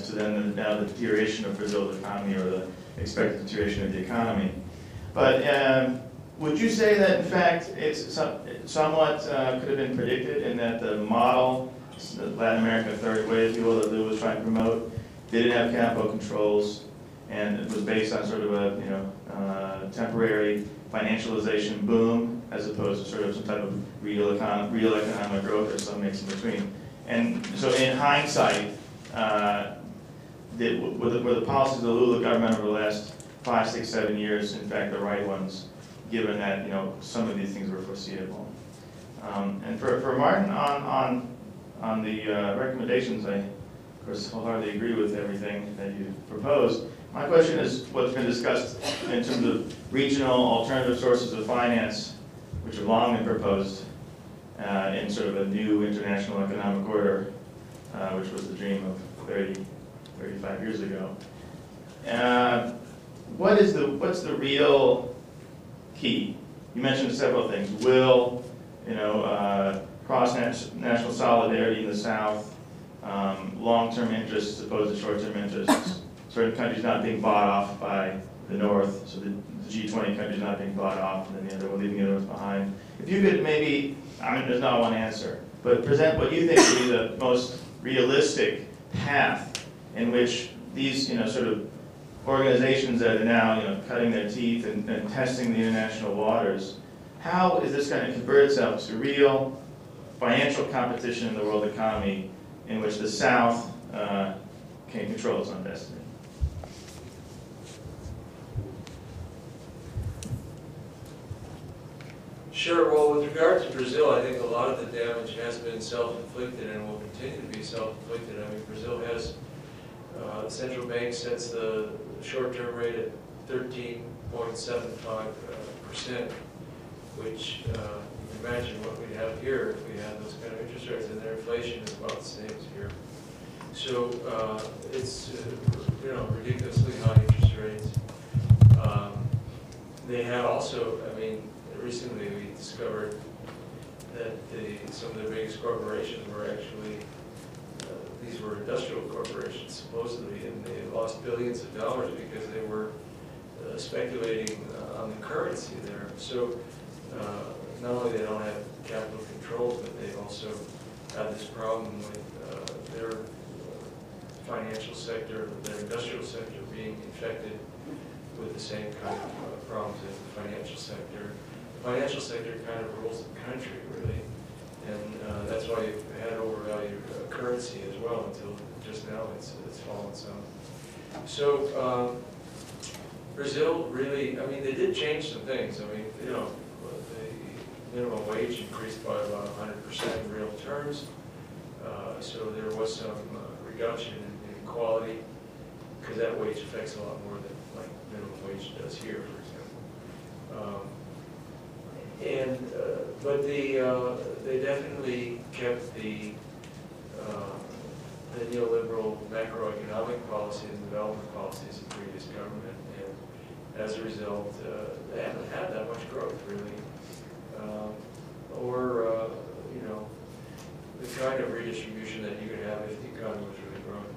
to then now the deterioration of Brazil's economy, or the expected deterioration of the economy. But would you say that, in fact, it's somewhat could have been predicted, in that the model, the Latin American third wave, if you will, that Lou was trying to promote, didn't have capital controls, and it was based on sort of a temporary financialization boom, as opposed to sort of some type of real economic growth, or some mix in between. And so, in hindsight, were the policies of the Lula government over the last 5, 6, 7 years, in fact, the right ones, given that some of these things were foreseeable? And for Martin, on the recommendations, I, of course, wholeheartedly agree with everything that you proposed. My question is what's been discussed in terms of regional alternative sources of finance, which have long been proposed in sort of a new international economic order, which was the dream of 35 years ago. What's the real key? You mentioned several things: will, cross-national solidarity in the South, long-term interests as opposed to short-term interests, certain countries not being bought off by the North, so the G20 countries not being bought off, and then the other one leaving the others behind. If you could maybe, there's not one answer, but present what you think would be the most realistic path in which these, sort of organizations that are now, cutting their teeth and testing the international waters, how is this going to convert itself to real financial competition in the world economy, in which the South can control its own destiny? Sure. Well, with regard to Brazil, I think a lot of the damage has been self-inflicted and will continue to be self-inflicted. I mean, Brazil has, the central bank sets the short-term rate at 13.75%, which you can imagine what we'd have here if we had those kind of interest rates, and their inflation is about the same as here. So it's ridiculously high interest rates. They have also, recently we discovered that some of the biggest corporations were actually, these were industrial corporations supposedly, and they lost billions of dollars because they were speculating on the currency there. So not only they don't have capital controls, but they also have this problem with their financial sector, their industrial sector being infected with the same kind of problems as the financial sector. The financial sector kind of rules the country, really, and that's why you've had overvalued currency as well until just now it's fallen some. So Brazil really, they did change some things. The minimum wage increased by about 100% in real terms, so there was some reduction in inequality, because that wage affects a lot more than like minimum wage does here, for example. But they definitely kept the neoliberal macroeconomic policies and development policies of the previous government, and as a result, they haven't had that much growth, really, or the kind of redistribution that you could have if the economy was really growing.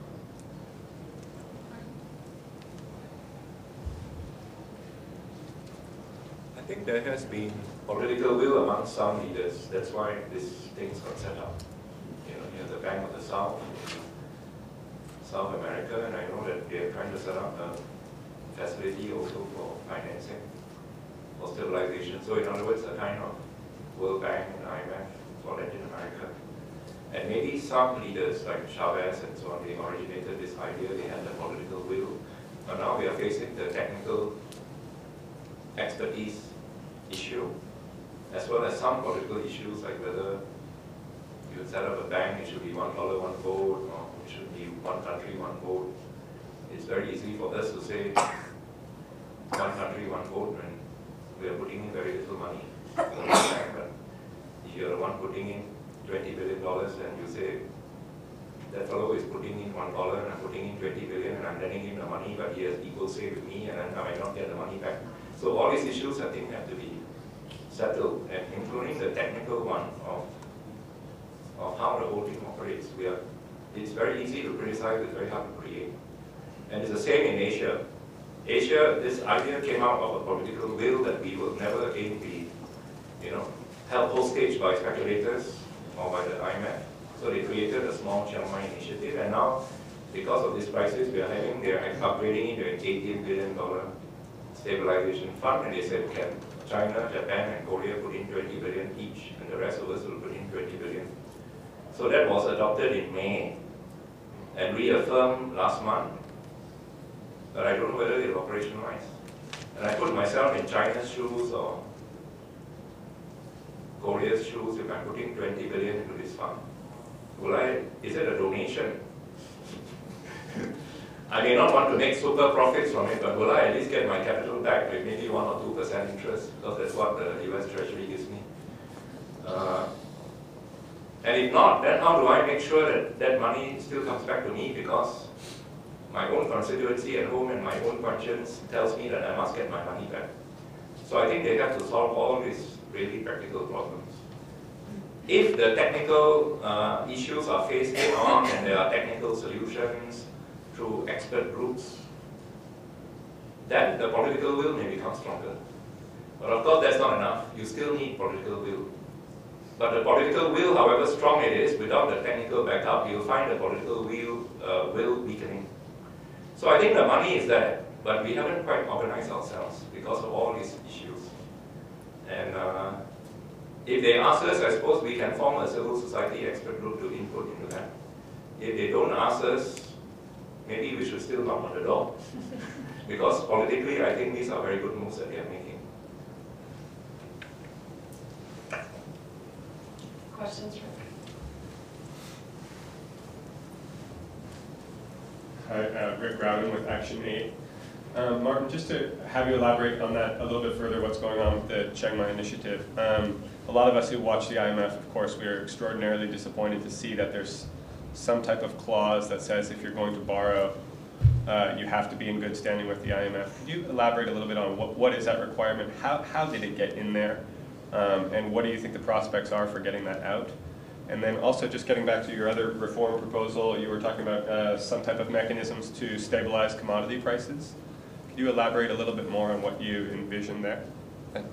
I think there has been political will among some leaders. That's why these things got set up. You have the Bank of the South, South America, and I know that they are trying to set up a facility also for financing, for stabilization. So in other words, a kind of World Bank and IMF for Latin America. And maybe some leaders like Chavez and so on, they originated this idea, they had the political will. But now we are facing the technical expertise issue, as well as some political issues like whether you would set up a bank, it should be $1, one vote, or it should be one country, one vote. It's very easy for us to say one country, one vote when we are putting in very little money. But if you're the one putting in $20 billion and you say, that fellow is putting in $1 and I'm putting in $20 billion and I'm lending him the money, but he has equal say with me and then I might not get the money back. So all these issues, I think, have to be settled, and including the technical one of how the whole thing operates. We are It's very easy to criticize, it's very hard to create. And it's the same in Asia. Asia, this idea came out of a political will that we will never again be, held hostage by speculators or by the IMF. So they created a small Chiang Mai initiative, and now, because of this crisis we are having, they are upgrading it to an $18 billion stabilization fund, and they said, can China, Japan, and Korea put in 20 billion each, and the rest of us will put in 20 billion. So that was adopted in May and reaffirmed last month, but I don't know whether they'll operationalize. And I put myself in China's shoes or Korea's shoes. If I'm putting 20 billion into this fund, is it a donation? I may not want to make super profits from it, but will I at least get my capital back with maybe 1 or 2% interest, because that's what the US Treasury gives me. And if not, then how do I make sure that that money still comes back to me? Because my own constituency at home and my own conscience tells me that I must get my money back. So I think they have to solve all these really practical problems. If the technical issues are faced head on and there are technical solutions through expert groups, then the political will may become stronger. But of course that's not enough. You still need political will. But the political will, however strong it is, without the technical backup, you'll find the political will weakening. So I think the money is there, but we haven't quite organized ourselves because of all these issues. And if they ask us, I suppose we can form a civil society expert group to input into that. If they don't ask us, maybe we should still knock on the door. Because politically, I think these are very good moves that they are making. Questions? Hi, Rick Rowden with Action Aid. Martin, just to have you elaborate on that a little bit further, what's going on with the Chiang Mai initiative. A lot of us who watch the IMF, of course, we are extraordinarily disappointed to see that there's some type of clause that says if you're going to borrow, you have to be in good standing with the IMF. Could you elaborate a little bit on what is that requirement? How did it get in there? And what do you think the prospects are for getting that out? And then also just getting back to your other reform proposal, you were talking about some type of mechanisms to stabilize commodity prices. Could you elaborate a little bit more on what you envision there? Thanks.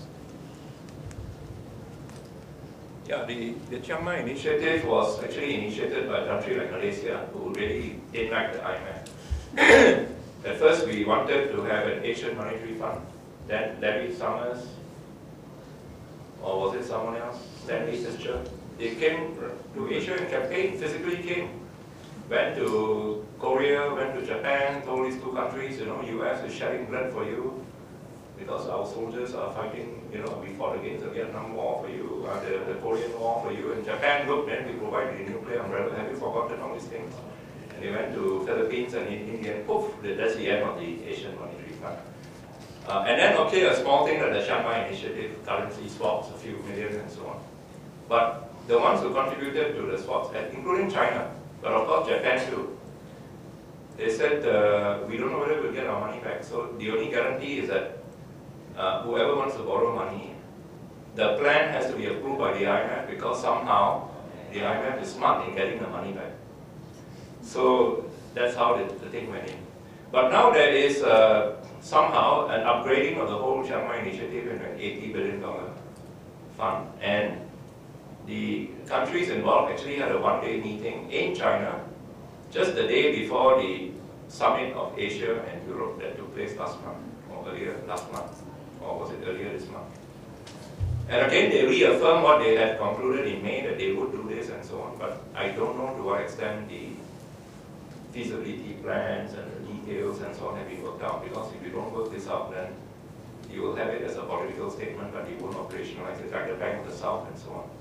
Yeah, the Chiang Mai initiative was actually initiated by a country like Malaysia, who really didn't like the IMF. At first, we wanted to have an Asian Monetary Fund. Then Larry Summers, or was it someone else? Stanley Fischer. They came to Asia and campaigned, physically came. Went to Korea, went to Japan, told these two countries, US is shedding blood for you because our soldiers are fighting, we fought against the Vietnam War for you, the Korean War for you. And Japan looked, then we provided the nuclear umbrella. Have you forgotten all these things? And they went to Philippines and India, and poof, that's the end of the Asian Monetary Fund. And then, okay, a small thing like the Chiang Mai initiative, currency swaps, a few million and so on. But the ones who contributed to the swaps, including China, but of course Japan too, they said, we don't know whether we'll get our money back. So the only guarantee is that whoever wants to borrow money, the plan has to be approved by the IMF, because somehow the IMF is smart in getting the money back. So that's how the thing went in. But now there is somehow an upgrading of the whole Chiang Mai initiative into an $80 billion fund. And the countries involved actually had a one-day meeting in China just the day before the summit of Asia and Europe that took place last month, or earlier last month, or was it earlier this month? And again, they reaffirmed what they had concluded in May, that they would do this and so on. But I don't know to what extent the feasibility plans and the details and so on have been worked out, because if you don't work this out, then you will have it as a political statement, but you won't operationalize it, like the Bank of the South and so on.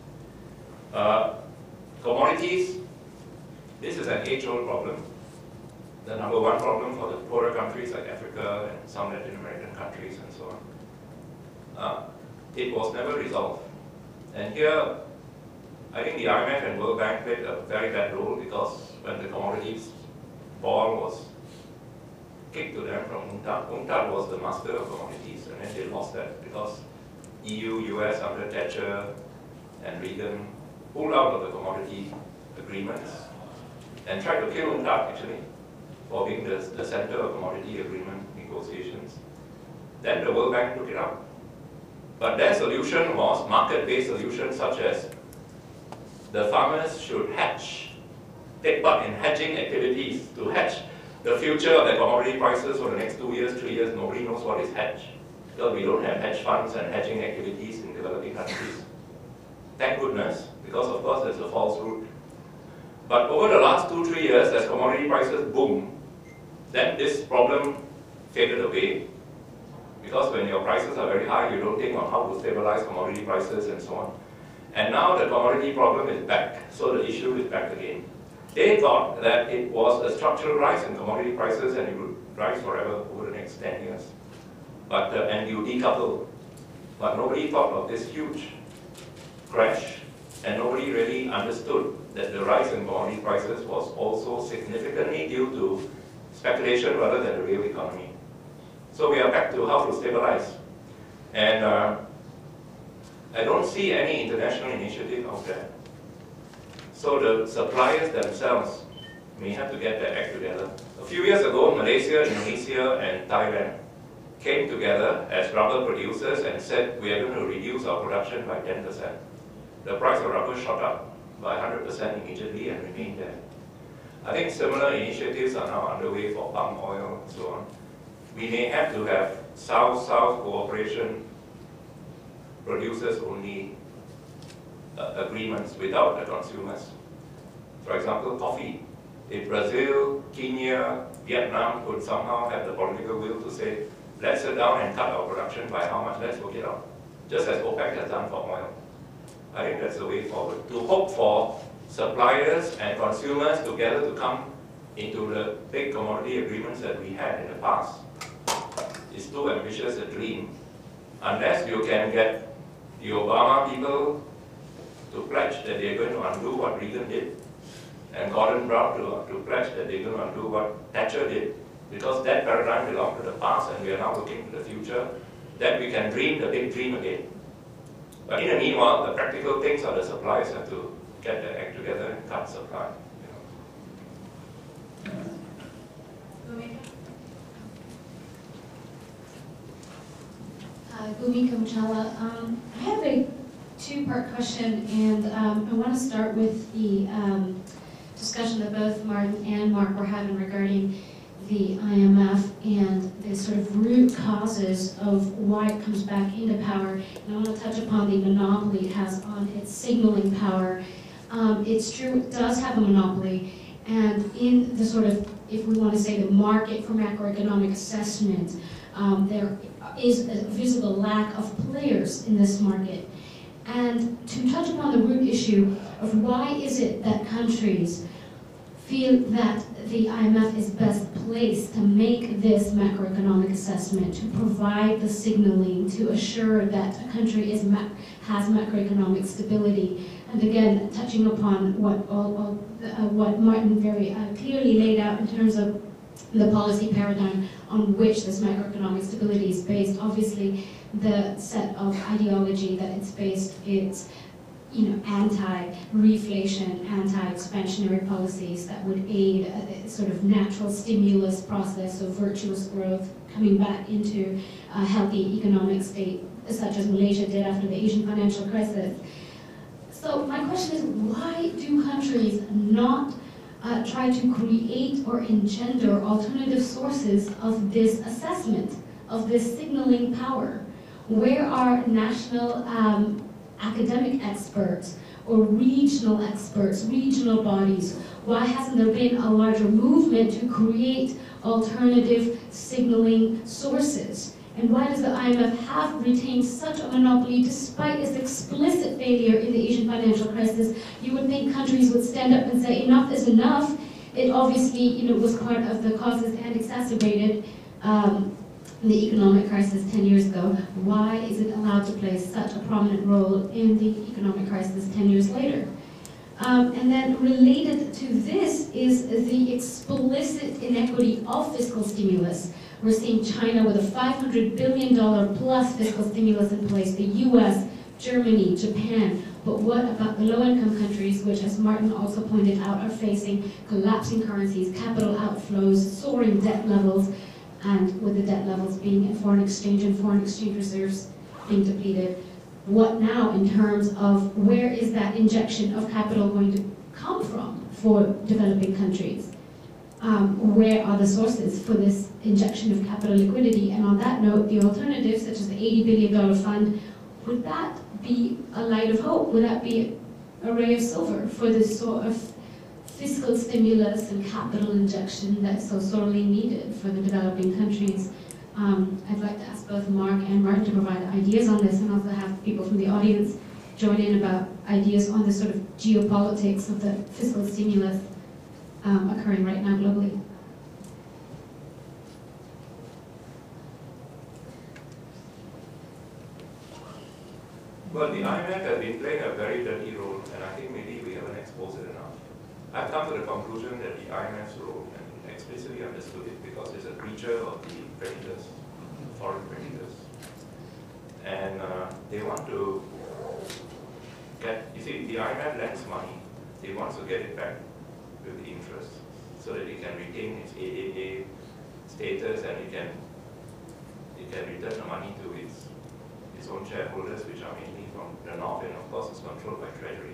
Commodities, this is an age-old problem. The number one problem for the poorer countries like Africa and some Latin American countries and so on. It was never resolved. And here, I think the IMF and World Bank played a very bad role, because when the commodities ball was kicked to them from UNCTAD, UNCTAD was the master of commodities, and then they lost that because EU, US under Thatcher and Reagan pulled out of the commodity agreements. and tried to kill UNCTAD actually for being the center of commodity agreement negotiations. Then the World Bank took it up. But their solution was market-based solutions such as the farmers should hedge, take part in hedging activities to hedge the future of the commodity prices for the next 2 years, 3 years. Nobody knows what is hedge. Because we don't have hedge funds and hedging activities in developing countries. Thank goodness, because of course there's a false route. But over the last 2-3 years, as commodity prices boom, then this problem faded away. Because when your prices are very high, you don't think on how to stabilize commodity prices and so on. And now the commodity problem is back, so the issue is back again. They thought that it was a structural rise in commodity prices and it would rise forever over the next 10 years. But, and you decouple. But nobody thought of this huge crash, and nobody really understood that the rise in commodity prices was also significantly due to speculation rather than the real economy. So we are back to how to stabilize. And I don't see any international initiative out there. So the suppliers themselves may have to get their act together. A few years ago, Malaysia, Indonesia, and Thailand came together as rubber producers and said we are going to reduce our production by 10%. The price of rubber shot up by 100% immediately and remained there. I think similar initiatives are now underway for palm oil and so on. We may have to have South-South cooperation, producers only agreements without the consumers. For example, coffee. If Brazil, Kenya, Vietnam could somehow have the political will to say, let's sit down and cut our production by how much, let's work it out. Just as OPEC has done for oil. I think that's the way forward. To hope for suppliers and consumers together to come into the big commodity agreements that we had in the past is too ambitious a dream. Unless you can get the Obama people to pledge that they're going to undo what Reagan did, and Gordon Brown to pledge that they're going to undo what Thatcher did, because that paradigm belonged to the past and we are now looking to the future, that we can dream the big dream again. But in the meanwhile, the practical things are the suppliers have to get their act together and cut supply. Hi, Bhumika Mchala. I have a two-part question, and I want to start with the discussion that both Martin and Mark were having regarding the IMF and the sort of root causes of why it comes back into power. And I want to touch upon the monopoly it has on its signaling power. It's true, it does have a monopoly, and in the sort of, if we want to say the market for macroeconomic assessment, there is a visible lack of players in this market. And to touch upon the root issue of why is it that countries feel that the IMF is best placed to make this macroeconomic assessment, to provide the signaling, to assure that a country has macroeconomic stability. And again, touching upon what Martin very clearly laid out in terms of the policy paradigm on which this macroeconomic stability is based. Obviously, the set of ideology that it's based, it's anti-reflation, anti-expansionary policies that would aid a sort of natural stimulus process of virtuous growth coming back into a healthy economic state, such as Malaysia did after the Asian financial crisis. So my question is, why do countries not try to create or engender alternative sources of this assessment, of this signaling power? Where are national academic experts or regional experts, regional bodies? Why hasn't there been a larger movement to create alternative signaling sources? And why does the IMF have retained such a monopoly despite its explicit failure in the Asian financial crisis? You would think countries would stand up and say enough is enough. It obviously was part of the causes and exacerbated the economic crisis 10 years ago. Why is it allowed to play such a prominent role in the economic crisis 10 years later? And then related to this is the explicit inequity of fiscal stimulus. We're seeing China with a $500 billion plus fiscal stimulus in place, the US, Germany, Japan. But what about the low-income countries, which, as Martin also pointed out, are facing collapsing currencies, capital outflows, soaring debt levels, and with the debt levels being in foreign exchange and foreign exchange reserves being depleted? What now in terms of where is that injection of capital going to come from for developing countries? Where are the sources for this injection of capital liquidity? And on that note, the alternatives, such as the $80 billion fund, would that be a light of hope? Would that be a ray of silver for this sort of fiscal stimulus and capital injection that's so sorely needed for the developing countries? I'd like to ask both Mark and Martin to provide ideas on this, and also have people from the audience join in about ideas on the sort of geopolitics of the fiscal stimulus occurring right now globally. Well, the IMF has been playing a very dirty role, and I think maybe we haven't exposed it enough. I've come to the conclusion that the IMF's role, and explicitly understood it because it's a creature of the creditors, foreign creditors. And they want to get, you see, the IMF lends money, they want to get it back with the interest, so that it can retain its AAA status, and it can return the money to its own shareholders, which are mainly from the north, and of course it's controlled by Treasury.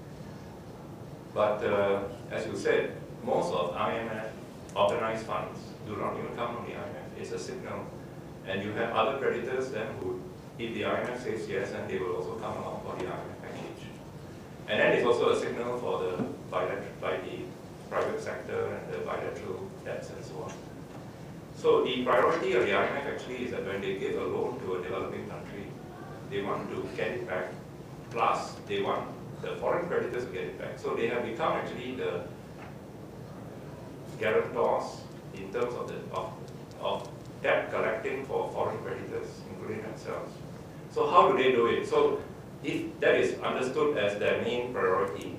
But as you said, most of IMF organized funds do not even come from the IMF. It's a signal. And you have other creditors then who, if the IMF says yes, then they will also come along for the IMF package. And then it's also a signal for the private sector and the bilateral debts and so on. So the priority of the IMF actually is that when they give a loan to a developing country, they want to get it back, plus they want the foreign creditors to get it back. So they have become actually the guarantors in terms of debt collecting for foreign creditors, including themselves. So how do they do it? So if that is understood as their main priority,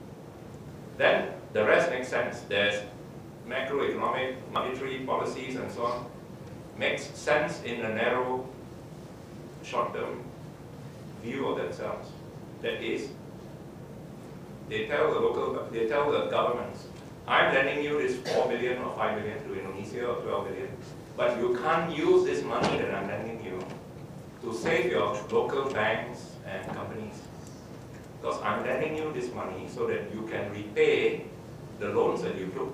then the rest makes sense. There's macroeconomic, monetary policies and so on. Makes sense in a narrow, short-term view of themselves. That is, they tell the governments, I'm lending you this 4 billion or 5 billion to Indonesia or 12 billion, but you can't use this money that I'm lending you to save your local banks and companies. Because I'm lending you this money so that you can repay the loans that you took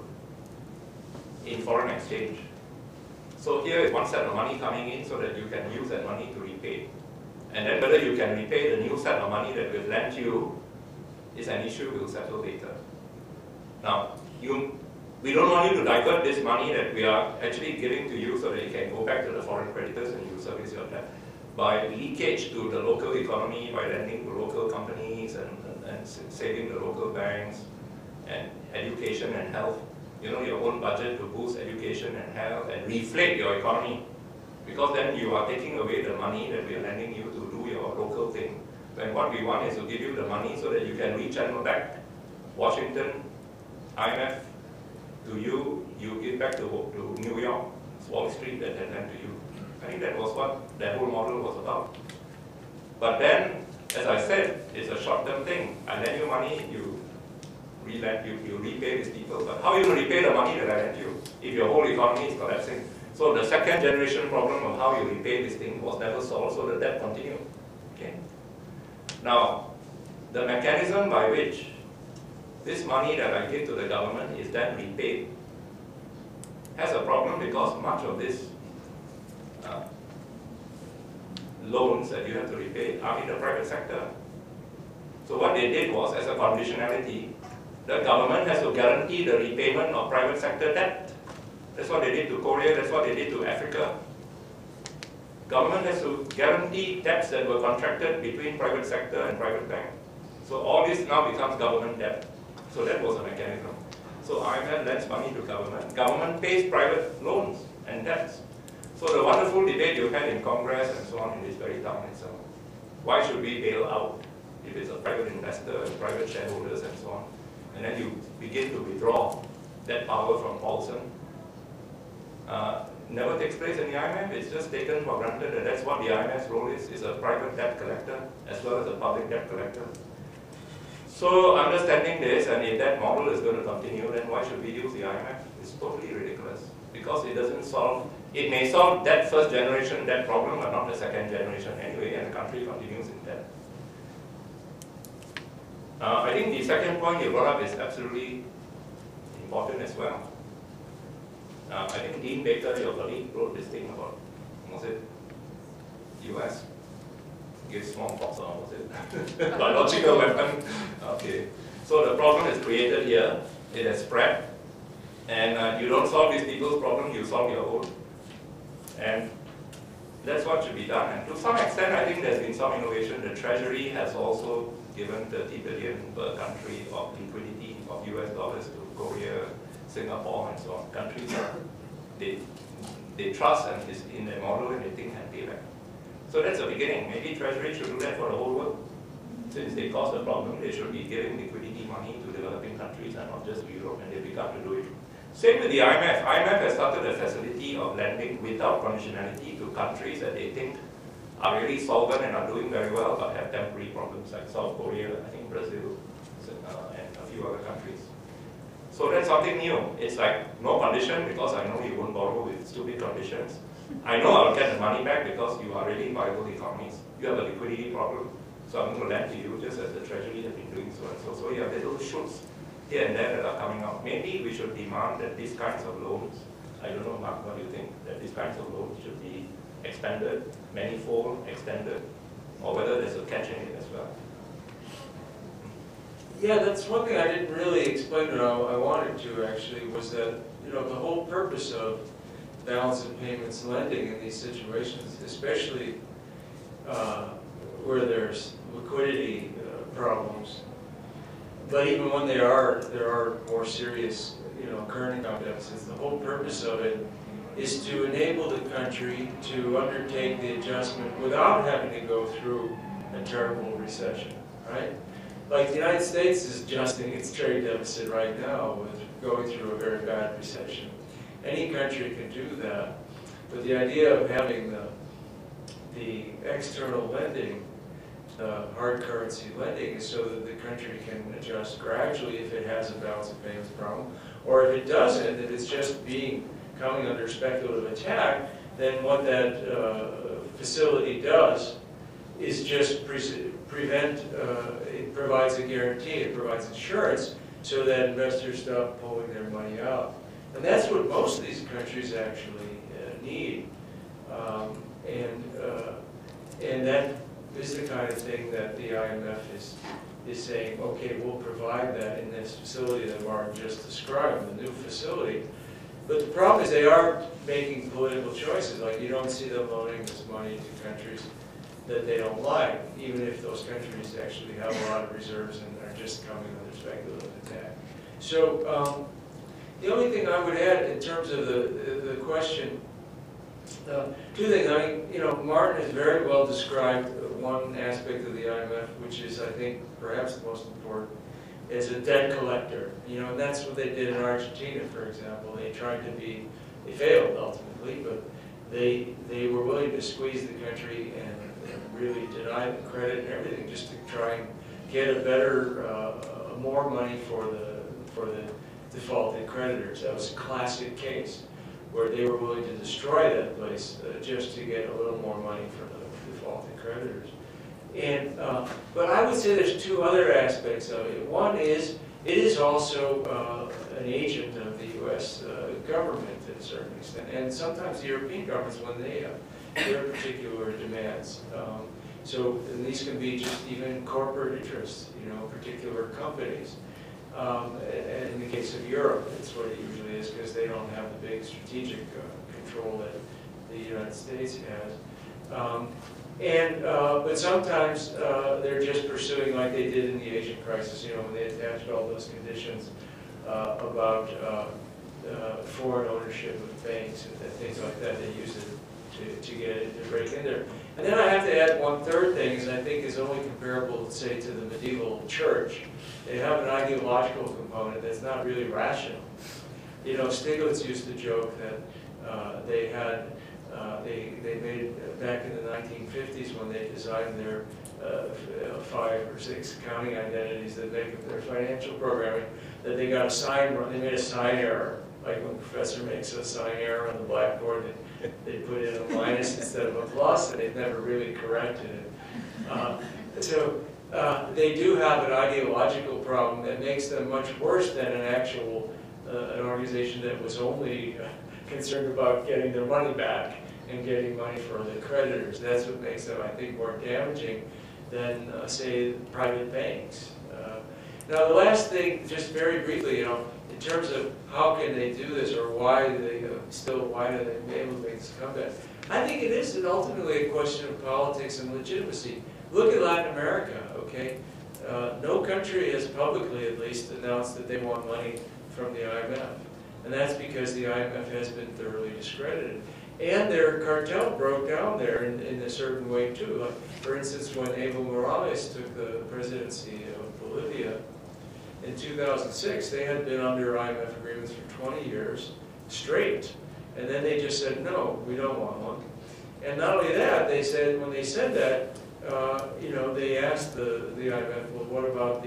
in foreign exchange. So here is one set of money coming in so that you can use that money to repay. And then whether you can repay the new set of money that we've lent you is an issue we'll settle later. Now, we don't want you to divert this money that we are actually giving to you so that you can go back to the foreign creditors and you service your debt by leakage to the local economy, by lending to local companies and saving the local banks, and education and health. You know, your own budget to boost education and health and reflate your economy. Because then you are taking away the money that we are lending you to do your local thing. When what we want is to give you the money so that you can rechannel back Washington, IMF, to you, you give back to New York, Wall Street that had lent to you. I think that was what that whole model was about. But then, as I said, it's a short-term thing. I lend you money, you repay these people. But how are you going to repay the money that I lent you if your whole economy is collapsing? So the second generation problem of how you repay this thing was never solved, so the debt continued. Okay? Now, the mechanism by which this money that I give to the government is then repaid has a problem because much of this loans that you have to repay are in the private sector. So what they did was, as a conditionality, the government has to guarantee the repayment of private sector debt. That's what they did to Korea, that's what they did to Africa. Government has to guarantee debts that were contracted between private sector and private bank. So all this now becomes government debt. So that was a mechanism. So IMF lends money to government. Government pays private loans and debts. So the wonderful debate you had in Congress and so on in this very town itself. Why should we bail out if it's a private investor and private shareholders and so on? And then you begin to withdraw that power from Paulson. Never takes place in the IMF. It's just taken for granted that that's what the IMF's role is a private debt collector as well as a public debt collector. So understanding this, and if that model is going to continue, then why should we use the IMF? It's totally ridiculous, because it doesn't solve, it may solve that first generation, that problem, but not the second generation anyway, and the country continues in debt. I think the second point you brought up is absolutely important as well. I think Dean Baker, your colleague, wrote this thing about, was it US? Gives smallpox, or was it biological weapon? Okay. So the problem is created here, it has spread, and you don't solve these people's problem, you solve your own. And that's what should be done. And to some extent, I think there's been some innovation. The Treasury has also given 30 billion per country of liquidity of US dollars to Korea, Singapore, and so on. Countries they trust and is in their model, and they think can pay back. So that's the beginning. Maybe Treasury should do that for the whole world. Since they caused the problem, they should be giving liquidity money to developing countries and not just to Europe, and they begun to do it. Same with the IMF. IMF has started a facility of lending without conditionality to countries that they think are really solvent and are doing very well, but have temporary problems like South Korea, I think Brazil, and a few other countries. So that's something new. It's like no condition, because I know you won't borrow with stupid conditions. I know I'll get the money back because you are really viable economies. You have a liquidity problem, so I'm going to lend to you just as the Treasury has been doing so and so. So you have little shoots here and there that are coming out. Maybe we should demand that these kinds of loans, I don't know, Mark, what do you think? That these kinds of loans should be expanded, manifold, extended, or whether there's a catch in it as well. Yeah, that's one thing I didn't really explain, but I wanted to actually, was that, you know, the whole purpose of balance of payments lending in these situations, especially where there's liquidity problems, but even when there are more serious, you know, current account deficits, the whole purpose of it is to enable the country to undertake the adjustment without having to go through a terrible recession, right? Like the United States is adjusting its trade deficit right now with going through a very bad recession. Any country can do that, but the idea of having the external lending, hard currency lending, is so that the country can adjust gradually if it has a balance of payments problem, or if it doesn't, if it's just coming under speculative attack, then what that facility does is just prevent, it provides a guarantee, it provides insurance so that investors stop pulling their money out. And that's what most of these countries actually need. And that is the kind of thing that the IMF is saying, okay, we'll provide that in this facility that Mark just described, the new facility. But the problem is they are making political choices. Like, you don't see them loaning this money to countries that they don't like, even if those countries actually have a lot of reserves and are just coming under speculative attack. So the only thing I would add in terms of the question, two things. I mean, you know, Martin has very well described one aspect of the IMF, which is, I think, perhaps the most important, is a debt collector. You know, and that's what they did in Argentina, for example. They tried to be, they failed ultimately, but they were willing to squeeze the country and really deny the credit and everything just to try and get a better, more money for the defaulted creditors. That was a classic case where they were willing to destroy that place just to get a little more money from the defaulted creditors. And but I would say there's two other aspects of it. One is it is also an agent of the U.S. Government to a certain extent, and sometimes the European governments when they have their particular demands. So and these can be just even corporate interests, you know, particular companies. And in the case of Europe, that's what it usually is, because they don't have the big strategic control that the United States has. But sometimes they're just pursuing, like they did in the Asian crisis, you know, when they attached all those conditions about foreign ownership of banks and things like that. They used it to get it to break in there. And then I have to add one third thing, and I think is only comparable, say, to the medieval church. They have an ideological component that's not really rational. You know, Stiglitz used to joke that they had They made, back in the 1950s, when they designed their 5 or 6 accounting identities that make up their financial programming, that they got a sign wrong. They made a sign error. Like when a professor makes a sign error on the blackboard, they put in a minus instead of a plus, and they've never really corrected it. So they do have an ideological problem that makes them much worse than an actual an organization that was only concerned about getting their money back and getting money for the creditors. That's what makes them, I think, more damaging than, say, private banks. Now, the last thing, just very briefly, in terms of how can they do this, or why do they why do they be able to make this comeback? I think it is ultimately a question of politics and legitimacy. Look at Latin America, okay? No country has publicly, at least, announced that they want money from the IMF. And that's because the IMF has been thoroughly discredited. And their cartel broke down there in a certain way, too. Like, for instance, when Evo Morales took the presidency of Bolivia in 2006, they had been under IMF agreements for 20 years straight. And then they just said, no, we don't want one. And not only that, they said, when they said that, they asked the IMF, well, what about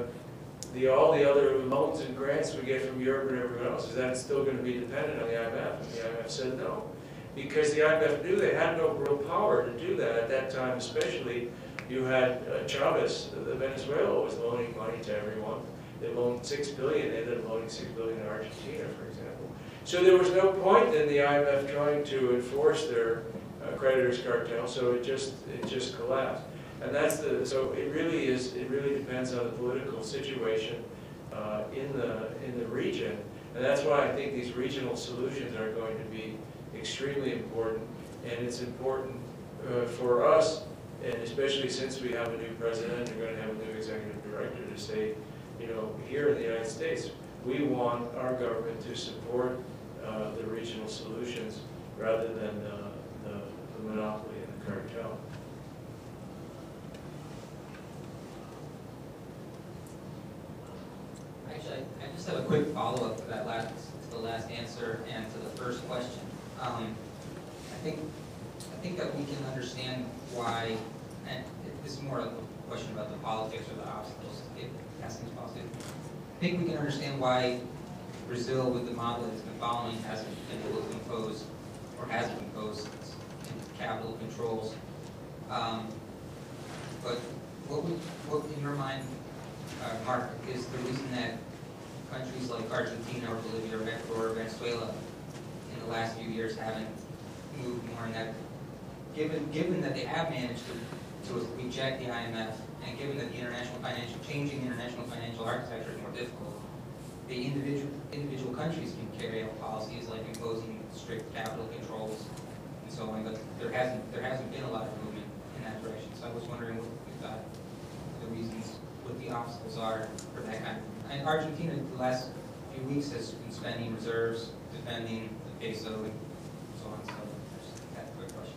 all the other loans and grants we get from Europe and everyone else? Is that still going to be dependent on the IMF? And the IMF said no. Because the IMF knew they had no real power to do that at that time, especially. You had Chavez, Venezuela was loaning money to everyone. They loaned $6 billion, they ended up loaning $6 billion in Argentina, for example. So there was no point in the IMF trying to enforce their creditors cartel, so it just collapsed. And so it really depends on the political situation in the region. And that's why I think these regional solutions are going to be extremely important. And it's important for us, and especially since we have a new president, we're going to have a new executive director, to say, here in the United States, we want our government to support the regional solutions rather than the monopoly and the cartel. Actually, I just have a quick follow-up to the last answer and to the first question. I think that we can understand why, and this is more a question about the politics or the obstacles, asking policy. I think we can understand why Brazil, with the model that it's been following, hasn't been able to impose, or hasn't imposed capital controls. But what in your mind, Mark, is the reason that countries like Argentina or Bolivia or Ecuador or Venezuela in the last few years haven't moved more in that, given that they have managed to reject the IMF, and given that changing international financial architecture is more difficult, the individual countries can carry out policies like imposing strict capital controls and so on, but there hasn't been a lot of movement in that direction. So I was wondering what you thought the reasons, what the obstacles are for that kind of. And Argentina, the last few weeks, has been spending reserves, defending the peso, and so on. So just that quick question.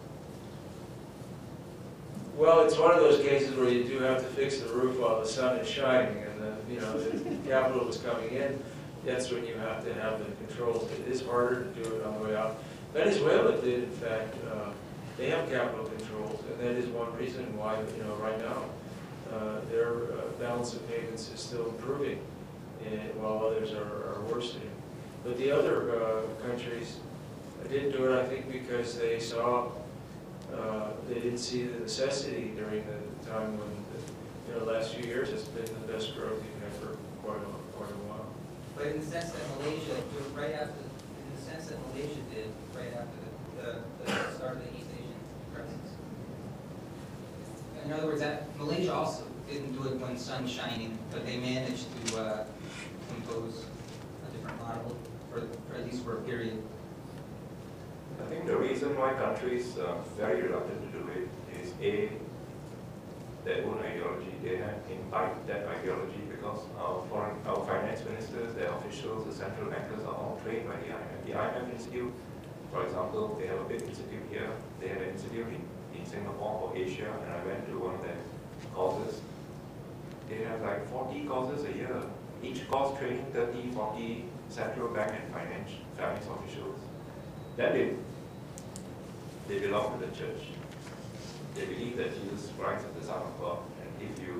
Well, it's one of those cases where you do have to fix the roof while the sun is shining, and the capital is coming in. That's when you have to have the controls. It is harder to do it on the way out. Venezuela did, in fact, they have capital controls, and that is one reason why, right now, their balance of payments is still improving, while others are worsening. But the other countries didn't do it, I think, because they saw, they didn't see the necessity during the time when, the last few years has been the best growth you've had for quite a while. But in the sense that Malaysia, did right after the start of the East Asian crisis. In other words, Malaysia also didn't do it when the sun's shining, but they managed to impose a different model, for at least for a period. I think the reason why countries are very reluctant to do it is their own ideology. They have imbibed that ideology because our finance ministers, their officials, the central bankers are all trained by the IMF. The IMF Institute, for example, they have a big institute here. They have an institute in Singapore for Asia, and I went to one of their courses. They have like 40 courses a year. Each course training 30, 40 central bank and finance officials. Then They belong to the church. They believe that Jesus Christ is the Son of God. And if you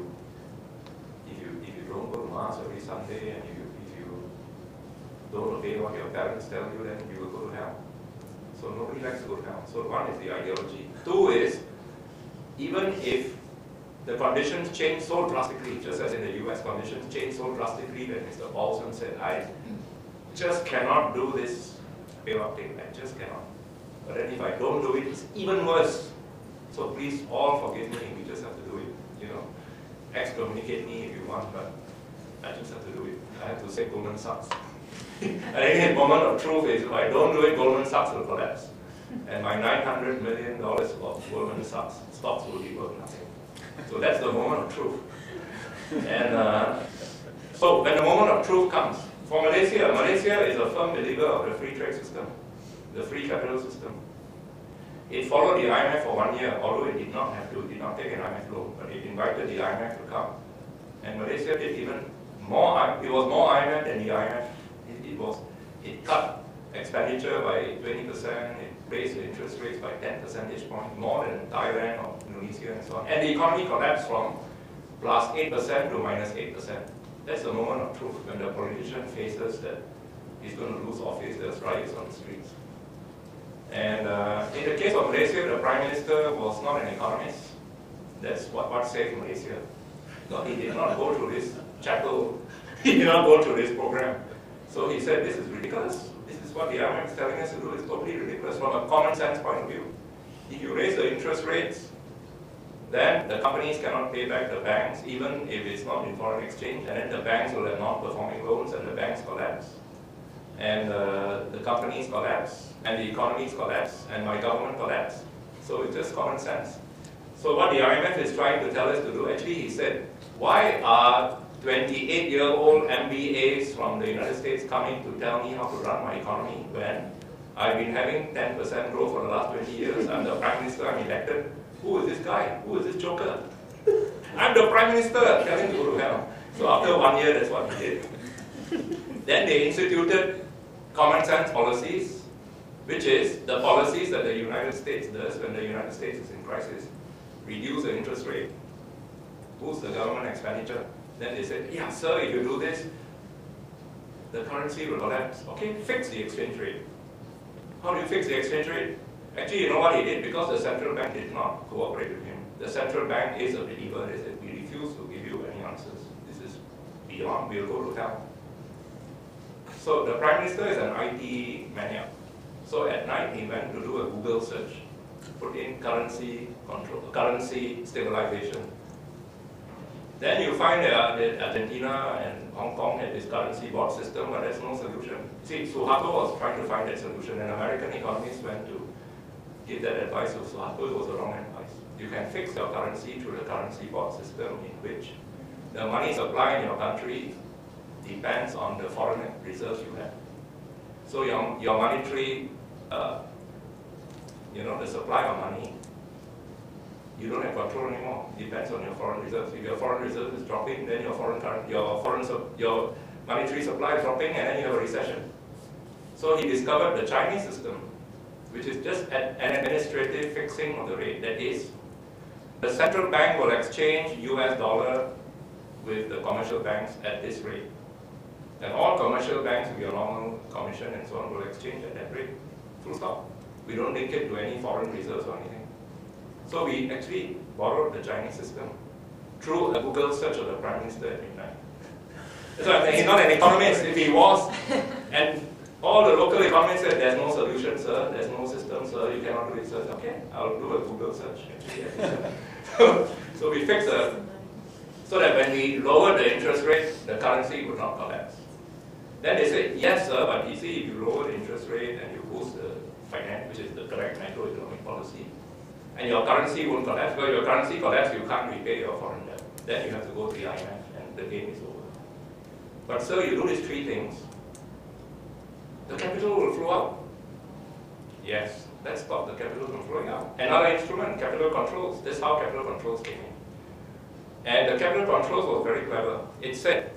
don't go to Mass every Sunday and if you don't obey what your parents tell you, then you will go to hell. So nobody likes to go to hell. So one is the ideology. Two is, even if the conditions change so drastically, just as in the US, conditions change so drastically that Mr. Paulson said, I just cannot do this bailout thing. I just cannot. But then if I don't do it, it's even worse. So please all forgive me, we just have to do it. You know, excommunicate me if you want, but I just have to do it. I have to say Goldman Sachs. And I think the moment of truth is, if I don't do it, Goldman Sachs will collapse. And my $900 million of Goldman Sachs stocks will be worth nothing. So that's the moment of truth. And so when the moment of truth comes, for Malaysia, Malaysia is a firm believer of the free trade system, the free capital system. It followed the IMF for 1 year, although it did not have to, did not take an IMF loan, but it invited the IMF to come. And Malaysia did even more, it was more IMF than the IMF. It cut expenditure by 20%, it raised the interest rates by 10 percentage points, more than Thailand or Indonesia and so on. And the economy collapsed from plus 8% to minus 8%. That's the moment of truth, when the politician faces that he's going to lose office, there's riots on the streets. And in the case of Malaysia, the Prime Minister was not an economist. That's what saved Malaysia. No, he did not go through this chapel, he did not go through this program. So he said, this is ridiculous. This is what the IMF is telling us to do. It's totally ridiculous from a common sense point of view. If you raise the interest rates, then the companies cannot pay back the banks, even if it's not in foreign exchange, and then the banks will have non-performing loans and the banks collapse. And the companies collapse, and the economies collapse, and my government collapse. So it's just common sense. So what the IMF is trying to tell us to do, actually he said, why are 28-year-old MBAs from the United States coming to tell me how to run my economy when I've been having 10% growth for the last 20 years, I'm the Prime Minister, I'm elected. Who is this guy? Who is this joker? I'm the Prime Minister, tell him to go to hell. So after 1 year, that's what he did. Then they instituted common sense policies, which is the policies that the United States does when the United States is in crisis. Reduce the interest rate, boost the government expenditure. Then they said, yeah, sir, if you do this, the currency will collapse. Okay, fix the exchange rate. How do you fix the exchange rate? Actually, you know what he did? Because the central bank did not cooperate with him. The central bank is a believer. They said, we refuse to give you any answers. This is beyond, we'll go to hell. So the Prime Minister is an IT maniac. So at night, he went to do a Google search, put in currency control, currency stabilization. Then you find that Argentina and Hong Kong had this currency board system, but there's no solution. See, Suharto was trying to find that solution, and American economists went to give that advice to Suharto. It was the wrong advice. You can fix your currency through the currency board system, in which the money supply in your country depends on the foreign reserves you have. So your monetary, the supply of money, you don't have control anymore. It depends on your foreign reserves. If your foreign reserve is dropping, then your monetary supply is dropping, and then you have a recession. So he discovered the Chinese system, which is just an administrative fixing of the rate. That is, the central bank will exchange US dollar with the commercial banks at this rate. And all commercial banks with your normal commission and so on will exchange at that rate. Full stop. We don't link it to any foreign reserves or anything. So we actually borrowed the Chinese system through a Google search of the Prime Minister at midnight. So he's not an economist. If he was, and all the local economists said, there's no solution, sir, there's no system, sir, you cannot do it, sir. Okay, I'll do a Google search. So we fixed so that when we lower the interest rate, the currency would not collapse. Then they said, yes, sir, but you see, if you lower the interest rate and you boost the finance, which is the correct macroeconomic policy, and your currency won't collapse. Because your currency collapses, you can't repay your foreign debt. Then you have to go to the IMF, and the game is over. But sir, you do these three things, the capital will flow out. Yes, let's stop the capital from flowing out. Another instrument, capital controls. This is how capital controls came in. And the capital controls was very clever. It said,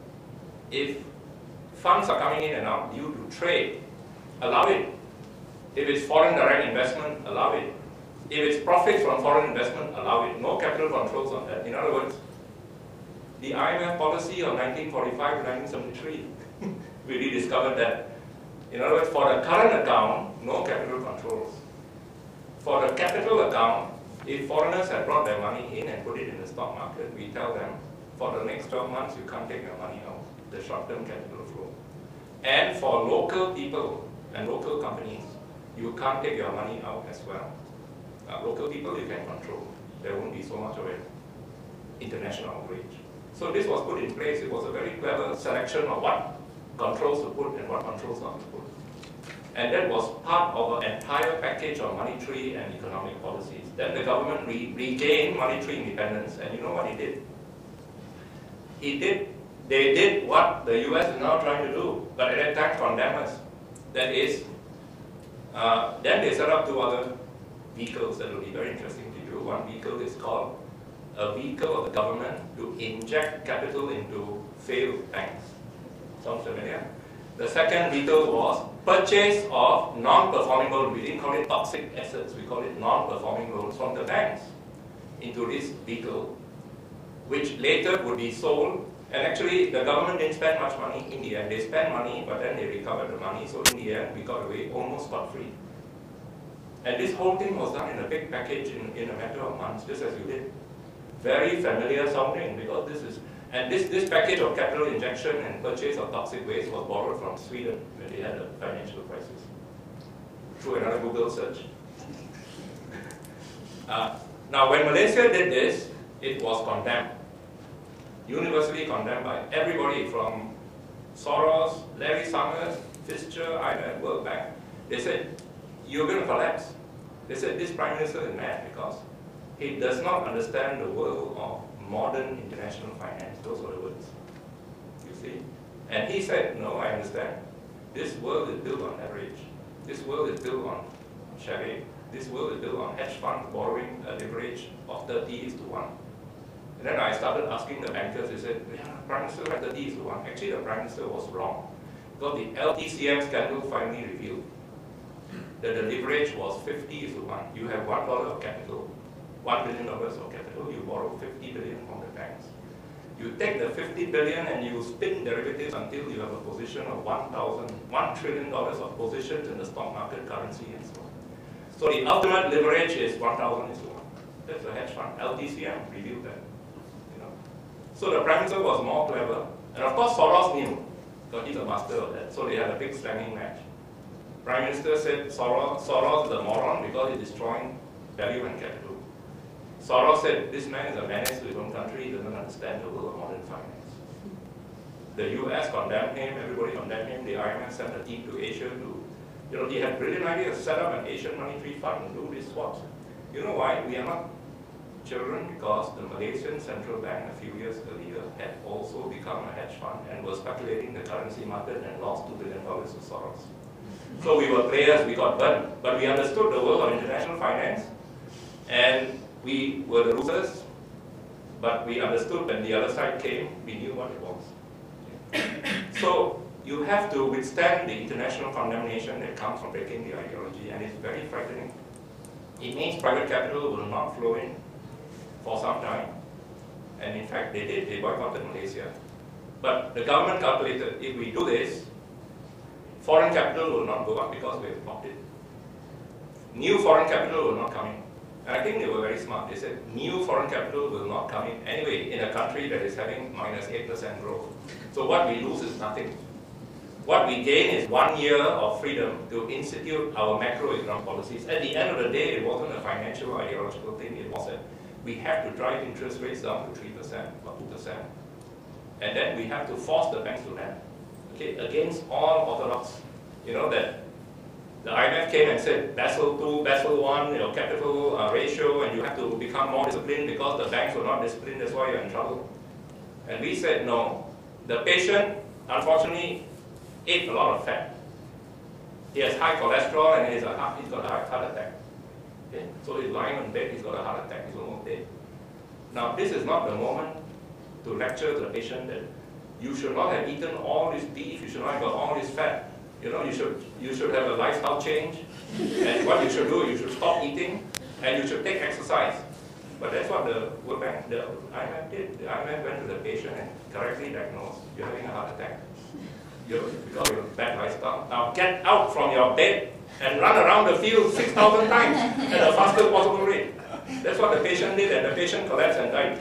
if funds are coming in and out due to trade, allow it. If it's foreign direct investment, allow it. If it's profits from foreign investment, allow it. No capital controls on that. In other words, the IMF policy of 1945 to 1973, we rediscovered that. In other words, for the current account, no capital controls. For the capital account, if foreigners have brought their money in and put it in the stock market, we tell them, for the next 12 months, you can't take your money out, the short-term capital flow. And for local people and local companies, you can't take your money out as well. Local people you can control. There won't be so much of an international outrage. So this was put in place. It was a very clever selection of what controls to put and what controls not to put. And that was part of an entire package of monetary and economic policies. Then the government regained monetary independence, and you know what he did? They did what the US is now trying to do, but at that time condemn us. That is, then they set up two other vehicles that will be very interesting to you. One vehicle is called a vehicle of the government to inject capital into failed banks. Sound familiar? The second vehicle was purchase of non-performing loans. We didn't call it toxic assets, we call it non-performing loans from the banks into this vehicle, which later would be sold. And actually, the government didn't spend much money in the end. They spent money, but then they recovered the money. So in the end, we got away almost scot-free. And this whole thing was done in a big package in a matter of months, just as you did. Very familiar sounding, because this is, and this package of capital injection and purchase of toxic waste was borrowed from Sweden when they had a financial crisis. Through another Google search. Now, when Malaysia did this, it was condemned. Universally condemned by everybody from Soros, Larry Summers, Fisher, IMF, World Bank. They said, you're going to collapse. They said, this Prime Minister is mad because he does not understand the world of modern international finance. Those were the words, you see. And he said, no, I understand. This world is built on leverage. This world is built on charade. This world is built on hedge funds borrowing a leverage of 30:1. And then I started asking the bankers, they said, yeah, Prime Minister had 30:1. Actually, the Prime Minister was wrong. Because the LTCM scandal finally revealed that the leverage was 50:1. You have $1 of capital, $1 billion of capital, you borrow $50 billion from the banks. You take the $50 billion and you spin derivatives until you have a position of $1 trillion of positions in the stock market, currency, and so on. So the ultimate leverage is 1,000:1. That's a hedge fund. LTCM revealed that. You know. So the Prime Minister was more clever. And of course Soros knew, because he's a master of that. So they had a big slanging match. Prime Minister said Soros is a moron because he's destroying value and capital. Soros said, this man is a menace to his own country, he doesn't understand the world of modern finance. The US condemned him, everybody condemned him, the IMF sent a team to Asia to, he had brilliant ideas, set up an Asian monetary fund and do these swaps. You know why? We are not children, because the Malaysian Central Bank a few years earlier had also become a hedge fund and was speculating the currency market and lost $2 billion to Soros. So we were players, we got burned, but we understood the world of international finance, and we were the losers, but we understood when the other side came, we knew what it was. So you have to withstand the international condemnation that comes from breaking the ideology, and it's very frightening. It means private capital will not flow in for some time, and in fact they did, they boycotted Malaysia. But the government calculated, if we do this, foreign capital will not go up because we have blocked it. New foreign capital will not come in. And I think they were very smart. They said, new foreign capital will not come in anyway in a country that is having -8% growth. So what we lose is nothing. What we gain is 1 year of freedom to institute our macroeconomic policies. At the end of the day, it wasn't a financial or ideological thing. It was that we have to drive interest rates down to 3% or 2%. And then we have to force the banks to lend. Okay, against all orthodox, that the IMF came and said Basel II, Basel I, capital ratio, and you have to become more disciplined because the banks were not disciplined, that's why you're in trouble. And we said no. The patient, unfortunately, ate a lot of fat. He has high cholesterol and he's got a heart attack. Okay? So he's lying on bed, he's got a heart attack, he's almost dead. Now this is not the moment to lecture to the patient that you should not have eaten all this beef, you should not have got all this fat. You know, you should have a lifestyle change, and what you should do, you should stop eating, and you should take exercise. But that's what the World Bank, the IMF did. The IMF went to the patient and correctly diagnosed, you're having a heart attack. Because of your bad lifestyle. Now get out from your bed and run around the field 6,000 times at the fastest possible rate. That's what the patient did, and the patient collapsed and died.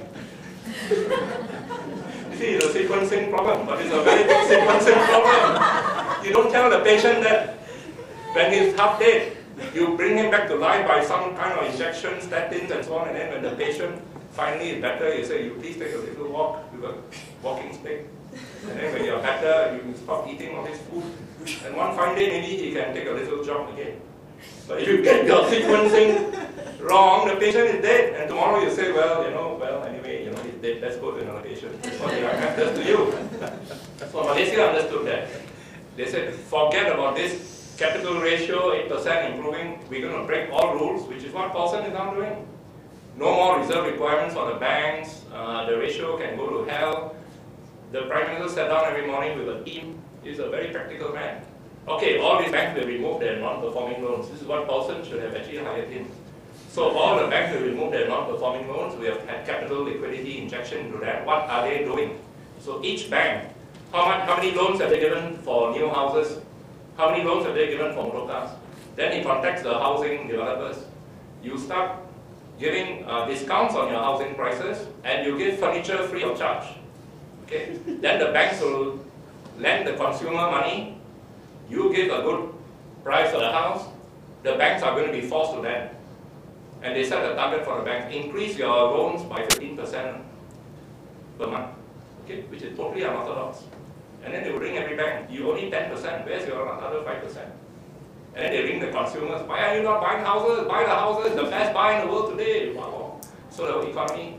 You see, it's a sequencing problem, but it's a very big sequencing problem. You don't tell the patient that when he's half dead, you bring him back to life by some kind of injections, statins and so on, and then when the patient finally is better, you say, you please take a little walk with a walking stick. And then when you're better, you stop eating all this food. And one fine day, maybe he can take a little jog again. But if you get your sequencing wrong, the patient is dead. And tomorrow you say, well, anyway, he's dead, let's go to another patient. That's what the IMF does to you. So Malaysia understood that. They said, forget about this capital ratio, 8% improving. We're going to break all rules, which is what Paulson is now doing. No more reserve requirements for the banks. The ratio can go to hell. The Prime Minister sat down every morning with a team. He's a very practical man. Okay, all these banks will remove their non-performing loans. This is what Paulson should have actually hired him. So all the banks will remove their non-performing loans. We have had capital liquidity injection into that. What are they doing? So each bank, how many loans have they given for new houses? How many loans have they given for motor cars? Then he contacts the housing developers. You start giving discounts on your housing prices, and you give furniture free of charge. Okay? Then the banks will lend the consumer money. You give a good price for the house. The banks are going to be forced to lend. And they set a target for the banks. Increase your loans by 15% per month, okay? Which is totally unorthodox. And then they will ring every bank. You only 10%. Where's your other 5%? And then they ring the consumers. Why are you not buying houses? Buy the houses. The best buy in the world today. Wow. So the economy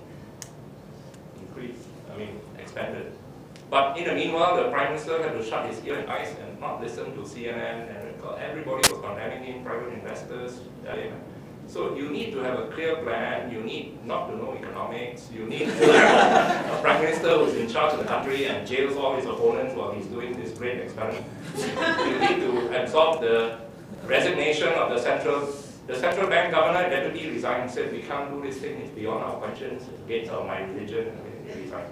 expanded. But in the meanwhile, the Prime Minister had to shut his ear and eyes and not listen to CNN, and everybody was condemning him, private investors. So you need to have a clear plan. You need not to know economics. You need to have a Prime Minister who's in charge of the country and jails all his opponents while he's doing this great experiment. You need to absorb the resignation of the central bank governor. Deputy resigned and said, we can't do this thing, it's beyond our conscience, it's against my religion, and he resigned.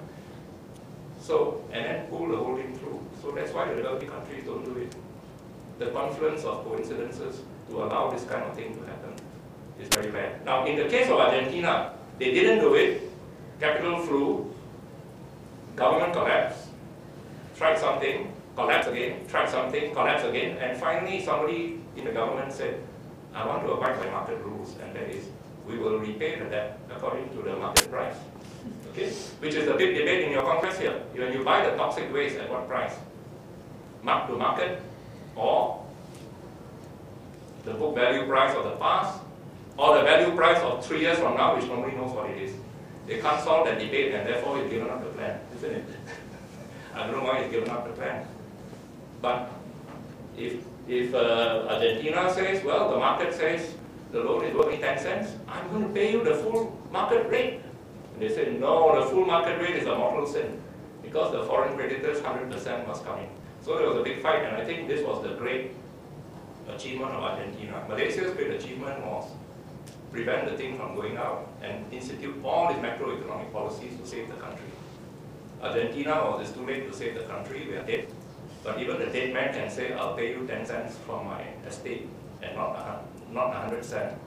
So, and then pull the whole thing through. So that's why the developing countries don't do it. The confluence of coincidences to allow this kind of thing to happen is very rare. Now, in the case of Argentina, they didn't do it. Capital flew, government collapsed, tried something, collapsed again, tried something, collapsed again, and finally somebody in the government said, I want to abide by market rules, and that is, we will repay the debt according to the market price. Okay? Which is a big debate in your Congress here. When you buy the toxic waste, at what price? Mark to market, or the book value price of the past, or the value price of 3 years from now, which nobody knows what it is. They can't solve that debate, and therefore he's given up the plan, isn't it? I don't know why he's given up the plan. But if Argentina says, well, the market says the loan is only 10 cents, I'm going to pay you the full market rate. And they said, no, the full market rate is a mortal sin, because the foreign creditors, 100% must come in. So there was a big fight, and I think this was the great achievement of Argentina. Malaysia's great achievement was prevent the thing from going out and institute all these macroeconomic policies to save the country. Argentina, well, it's too late to save the country, we are dead. But even the dead man can say, I'll pay you 10 cents from my estate and not 100 cents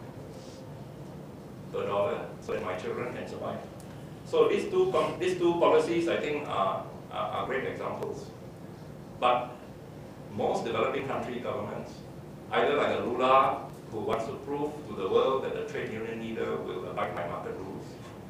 per dollar, so that my children can survive. So these two policies, I think, are great examples. But most developing country governments, either like a Lula, who wants to prove to the world that the trade union leader will abide by market rules,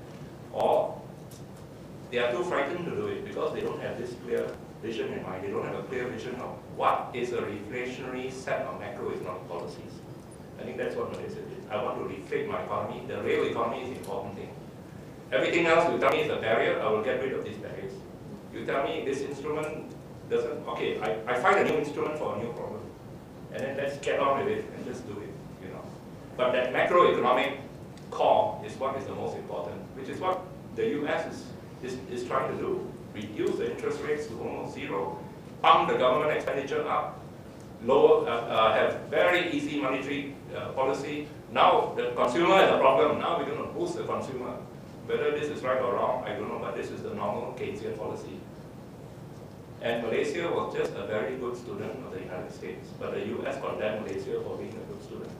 or they are too frightened to do it because they don't have this clear vision in mind. They don't have a clear vision of what is a reflationary set of macroeconomic policies. I think that's what Malaysia did. I want to reflate my economy. The real economy is the important thing. Everything else you tell me is a barrier, I will get rid of these barriers. You tell me this instrument doesn't, okay, I find a new instrument for a new problem. And then let's get on with it and just do it, you know. But that macroeconomic core is what is the most important, which is what the US is trying to do. Reduce the interest rates to almost zero, pump the government expenditure up, have very easy monetary policy. Now the consumer is a problem. Now we're going to boost the consumer. Whether this is right or wrong, I don't know, but this is the normal Keynesian policy. And Malaysia was just a very good student of the United States, but the US condemned Malaysia for being a good student.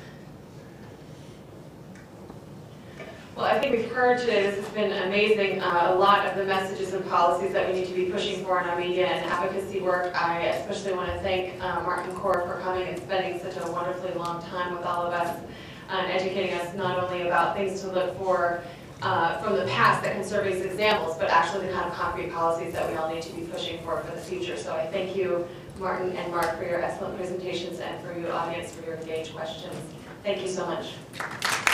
Well, I think we've heard today, this has been amazing, a lot of the messages and policies that we need to be pushing for in our media and advocacy work. I especially want to thank Martin Core for coming and spending such a wonderfully long time with all of us and educating us not only about things to look for from the past that can serve as examples, but actually the kind of concrete policies that we all need to be pushing for the future. So I thank you, Martin and Mark, for your excellent presentations and for you, audience, for your engaged questions. Thank you so much.